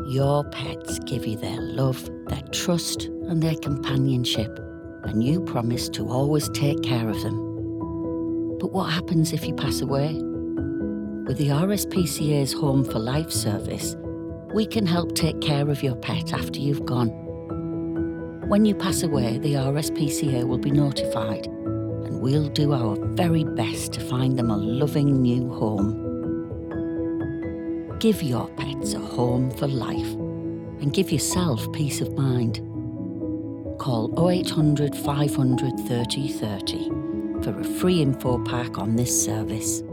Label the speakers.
Speaker 1: Your pets give you their love, their trust and their companionship, and you promise to always take care of them. But what happens if you pass away? With the RSPCA's Home for Life service, we can help take care of your pet after you've gone. When you pass away, the RSPCA will be notified, and we'll do our very best to find them a loving new home. Give your pets a home for life and give yourself peace of mind. Call 0800 500 30 30 for a free info pack on this service.